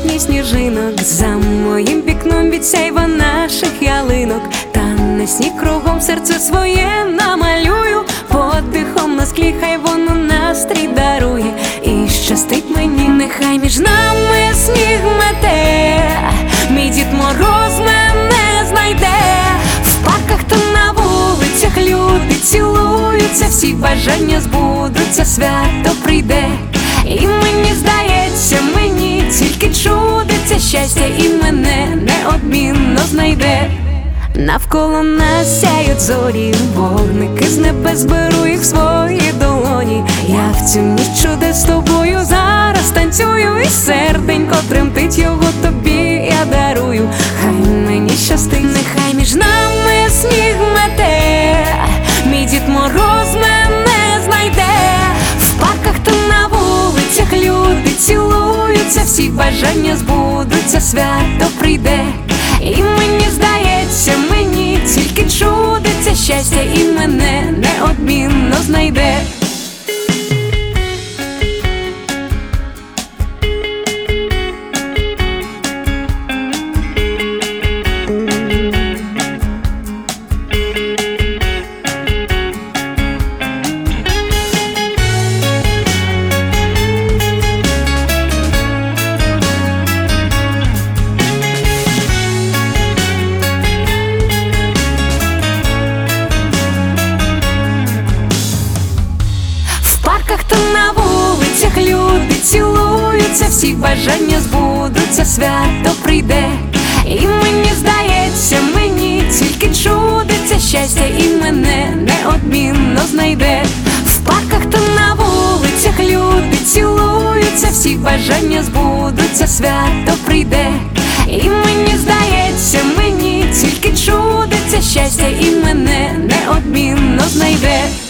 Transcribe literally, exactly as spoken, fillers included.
сотні сніжинок, за моїм вікном відсяйва наших ялинок. Та не сніг кругом, серце своє намалюю, подихом на склі, хай воно настрій дарує. І щастить мені, нехай між нами сніг мете, мій Дід Мороз мене знайде. В парках та на вулицях люди цілуються, всі бажання збудуться, свято прийде. І мені здається, мені тільки чудиться щастя, і мене неодмінно знайде. Навколо нас сяють зорі, вогники з небес, беру їх в свої долоні. Я в цю ніч чудес з тобою зараз танцюю, і серденько тремтить, його тобі я дарую. Хай мені щастить, нехай між нами сніг мете, мій Дід Мороз мене знайде. В парках та на вулицях люди цілуються, всі бажання збудуться, свято прийде. І мені здається, мені тільки чудиться щастя, і мене неодмінно знайде. Та на вулицях люди цілуються, всі бажання збудуться, свято прийде. І мені здається, мені тільки чудиться щастя, і мене неодмінно знайде. В парках та на вулицях люди цілуються, всі бажання збудуться, свято прийде. І мені здається, мені тільки чудиться щастя, і мене неодмінно знайде.